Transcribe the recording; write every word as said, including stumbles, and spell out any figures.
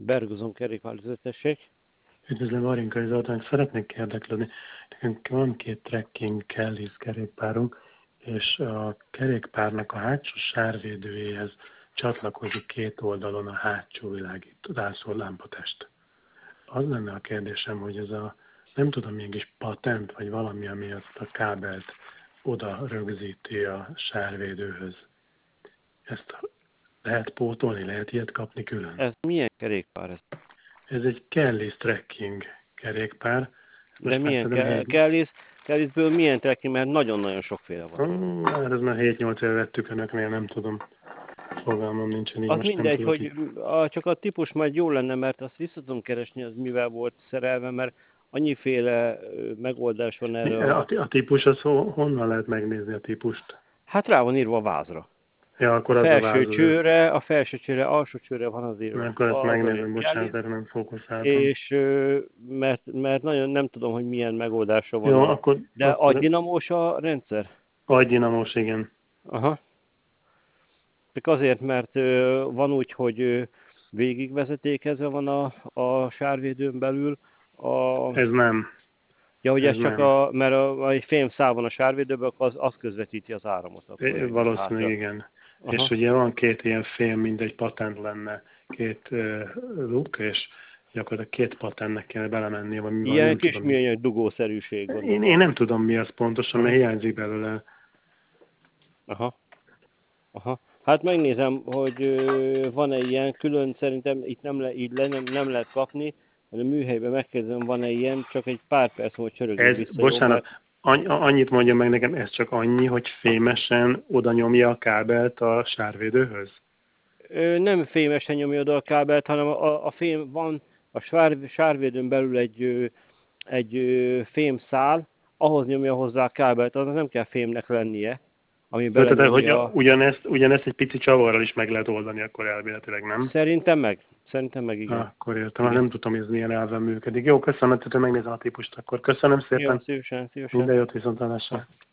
Bergozom kerékpározó, tessék. Üdvözlöm, Arinkai Zoltán, szeretnék érdeklődni. Nekünk van két trekking Kelly's kerékpárunk, és a kerékpárnak a hátsó sárvédőjéhez csatlakozik két oldalon a hátsó világítású lámpatest. Az lenne a kérdésem, hogy ez a, nem tudom, mégis patent, vagy valami, ami azt a kábelt oda rögzíti a sárvédőhöz. Ezt lehet pótolni, lehet ilyet kapni külön? Ez milyen kerékpár ez? Ez egy Kelly's trekking kerékpár. De milyen ke- Kelly's? Kelly'sből milyen trekking, mert nagyon-nagyon sokféle van. Hmm, hát ez már hét-nyolc éve vettük önöknél, nem tudom. Fogalmam nincsen, így Az most mindegy, nem hogy tudok. a, csak a típus majd jó lenne, mert azt vissza tudom keresni, az mivel volt szerelve, mert annyiféle ö, megoldás van erre A, a... a típus, az ho- honnan lehet megnézni a típust? Hát rá van írva a vázra. Ja, A akkor az a felső váz az. csőre, a felső csőre, alsó csőre van az írva. Na, akkor ezt Az a megnézem, bocsánat, Kelly's, erre nem fókuszáltam. és ö, mert, mert nagyon nem tudom, hogy milyen megoldása van Jó, a... akkor, De akkor agydinamós a rendszer? agydinamós, igen. Aha. Csak azért, mert ö, van úgy, hogy ö, végigvezetékezve van a, a sárvédőn belül. A, Ez nem. ja, hogy Ez ez csak nem. a, mert a, a egy fém szál van a sárvédőben, akkor az, az közvetíti az áramot. Akkor É, engem valószínűleg hátra. igen. És Aha. ugye van két ilyen fém, mint egy patent lenne, két uh, luk, és gyakorlatilag két patentnek kell belemennie, vagy mi van, Ilyen nem kis tudom. műanyag dugószerűség Én, gondolom. én nem tudom, mi az pontosan, Aha. mert hiányzik belőle. Aha. Aha. Hát megnézem, hogy ö, van-e ilyen, külön szerintem itt nem, le, így le, nem, nem lehet kapni, de a műhelyben megkérdezem, van-e ilyen, csak egy pár perc múlva csörögjél Ez, vissza, jó? bocsánat, Mert annyi, annyit mondja meg nekem, ez csak annyi, hogy fémesen oda nyomja a kábelt a sárvédőhöz? Ö, nem fémesen nyomja oda a kábelt, hanem a, a fém van a sár, sárvédőn belül egy, ö, egy ö, fémszál, ahhoz nyomja hozzá a kábelt, az nem kell fémnek lennie, ami Tehát, hogy belenyomja. ugyanezt, ugyanezt egy pici csavarral is meg lehet oldani, akkor elméletileg nem? Szerintem meg. Szerintem meg Ah, igen. akkor értem, Igen. nem tudom, hogy ez milyen elven működik. Jó, köszönöm, hogy megnézem a típust, akkor köszönöm Jó, szépen. szívesen, szívesen. Minden jót, viszontlátásra.